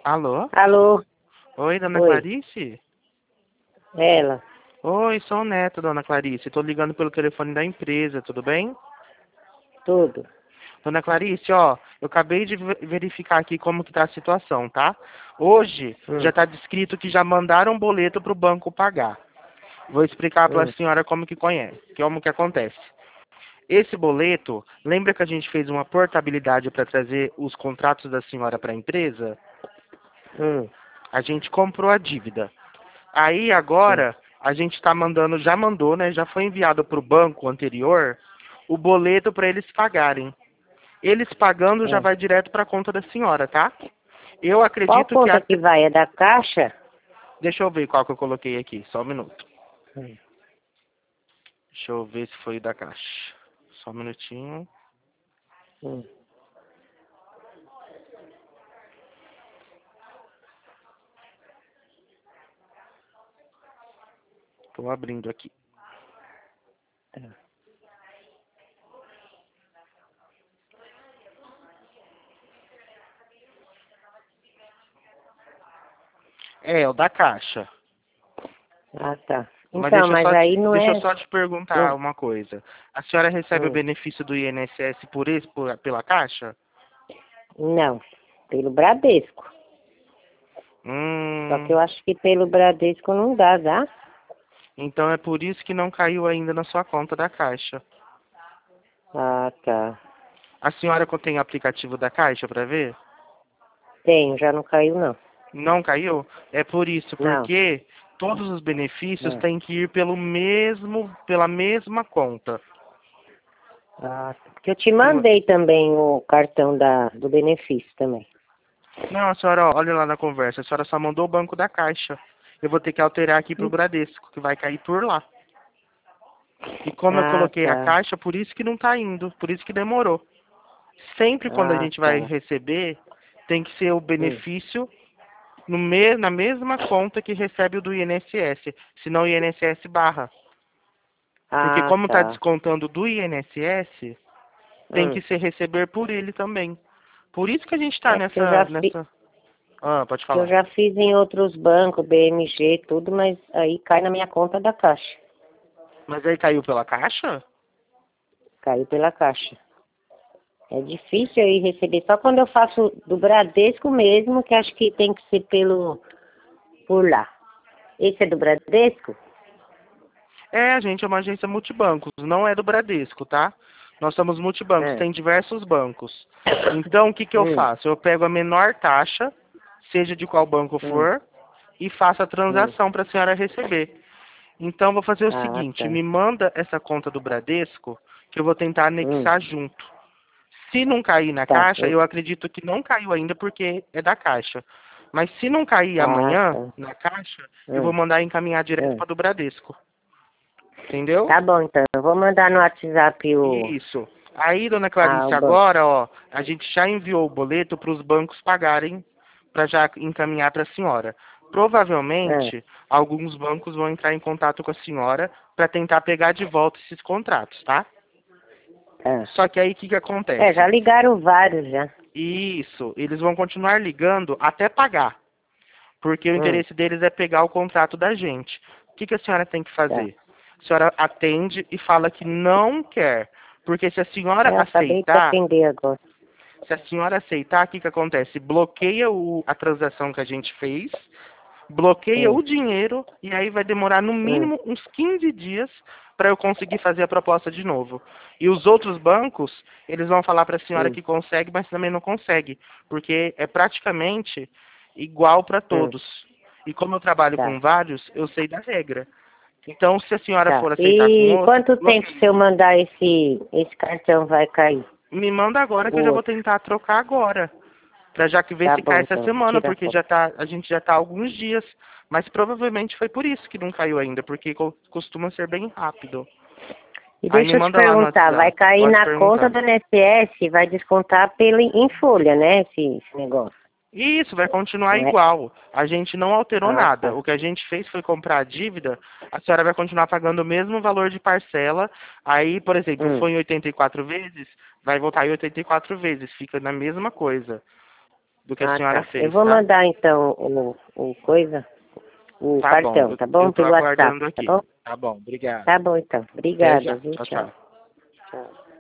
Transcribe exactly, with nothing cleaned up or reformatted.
Alô? Alô? Oi, dona Oi, Clarice? ela. Oi, sou o Neto, dona Clarice. Estou ligando pelo telefone da empresa, tudo bem? Tudo. Dona Clarice, ó, eu acabei de ve- verificar aqui como que tá a situação, tá? Hoje já Hum, está descrito que já mandaram um boleto para o banco pagar. Vou explicar para a hum. senhora como que conhece, como que acontece. Esse boleto, lembra que a gente fez uma portabilidade para trazer os contratos da senhora para a empresa? Hum, A gente comprou a dívida. Aí sim. agora a gente está mandando, já mandou, né? Já foi enviado para o banco anterior o boleto para eles pagarem. Eles pagando já É. vai direto para a conta da senhora, tá? Eu Qual acredito que conta a... que vai? É da Caixa? Deixa eu ver qual que eu coloquei aqui, só um minuto. Hum, Deixa eu ver se foi da Caixa. Só um minutinho. hum. Estou abrindo aqui. Tá. É, o da Caixa. Ah, tá. Mas Então, deixa eu mas só, aí não deixa eu é. só te perguntar Não, uma coisa. A senhora recebe o hum, benefício do I N S S por esse, por, pela Caixa? não, pelo Bradesco. Só que Hum, eu acho que pelo Bradesco não dá, dá? então é por isso que não caiu ainda na sua conta da Caixa. Ah, tá. A senhora tem aplicativo da Caixa para ver? Tenho, já não caiu, não. Não caiu? É por isso, Não. porque todos os benefícios Não. têm que ir pelo mesmo, pela mesma conta. Ah, tá. Porque eu te Se vo- mandei também o cartão da, do benefício também. Não, a senhora, ó, olha lá na conversa, a senhora só mandou o banco da Caixa. Eu vou ter que alterar aqui pro Hum. Bradesco, que vai cair por lá. E como eu Ah, coloquei a tá. Caixa, por isso que não tá indo, por isso que demorou. Sempre quando a Ah, gente vai tá. receber, tem que ser o Hum. benefício no me, na mesma conta que recebe o do I N S S, senão o I N S S barra. Porque Ah, como está tá. descontando do I N S S, tem Hum. que ser receber por ele também. Por isso que a gente está É porque eu já nessa, fiz, nessa... Ah, pode que eu falar. já fiz em outros bancos, B M G, tudo, mas aí cai na minha conta da Caixa. Mas aí caiu pela Caixa? Caiu pela Caixa. É difícil aí receber. Só quando eu faço do Bradesco mesmo, que acho que tem que ser pelo por lá. Esse é do Bradesco? É, a gente é uma agência multibancos, não é do Bradesco, tá? Nós somos multibancos, É. tem diversos bancos. Então, o que, que eu Hum, faço? Eu pego a menor taxa, seja de qual banco hum, for, e faço a hum. transação para a senhora receber. Então, vou fazer o Ah, seguinte, tá. me manda essa conta do Bradesco, que eu vou tentar Hum, anexar junto. Se não cair na tá. Caixa, Eu, eu acredito que não caiu ainda porque é da Caixa. Mas se não cair ah, amanhã tá. na Caixa, eu vou Hum, mandar encaminhar direto hum. para do Bradesco. Entendeu? Tá bom, então. Eu vou mandar no WhatsApp o... Isso. Aí, dona Ah, Clarice, o banco. agora, ó, a gente já enviou o boleto para os bancos pagarem para já encaminhar para a senhora. É, Provavelmente, alguns bancos vão entrar em contato com a senhora para tentar pegar de volta esses contratos, tá? tá. Só que aí o que, que É, já acontece? ligaram vários já. Isso, eles vão continuar ligando até pagar, porque o Hum, interesse deles é pegar o contrato da gente. O que, que a senhora tem que tá. fazer? A senhora atende e fala que não quer, porque se a senhora É, eu acabei de aceitar, atender agora. se a senhora aceitar, o que, que acontece? Bloqueia o- a transação que a gente fez, bloqueia Hum, o dinheiro e aí vai demorar no hum, mínimo uns quinze dias para eu conseguir fazer a proposta de novo. E os outros bancos, eles vão falar para a senhora hum, que consegue, mas também não consegue, porque é praticamente igual para hum. todos. E como eu trabalho Tá, com vários, eu sei da regra. Então, se a senhora tá. for aceitar com E outro, quanto tempo se bloqueia. eu mandar esse, esse cartão vai cair? Me manda agora que O eu já vou outro. tentar trocar agora. Pra já que ver Tá se bom, cai essa então. semana, Tira a porque foto. já tá, a gente já tá há alguns dias. Mas provavelmente foi por isso que não caiu ainda, porque co- costuma ser bem rápido. E Aí me deixa eu te manda lá no perguntar, vai WhatsApp. cair Pode na conta perguntar. do I N S S, vai descontar pela, em folha, né, esse, esse negócio, Isso, vai continuar não é? igual. A gente não alterou Ah, nada. tá. O que a gente fez foi comprar a dívida. A senhora vai continuar pagando o mesmo valor de parcela. Aí, por exemplo, Hum, foi em oitenta e quatro vezes, vai voltar em oitenta e quatro vezes. Fica na mesma coisa. do que a Ah, senhora tá. fez, Eu vou tá? mandar então o, o coisa, o Tá cartão, bom, tá eu, bom? eu tô Pelo WhatsApp, aguardando tá aqui. bom? Tá bom, obrigado. Tá bom então. Até Obrigada, já. viu? Tchau, Tchau. tchau. Tchau.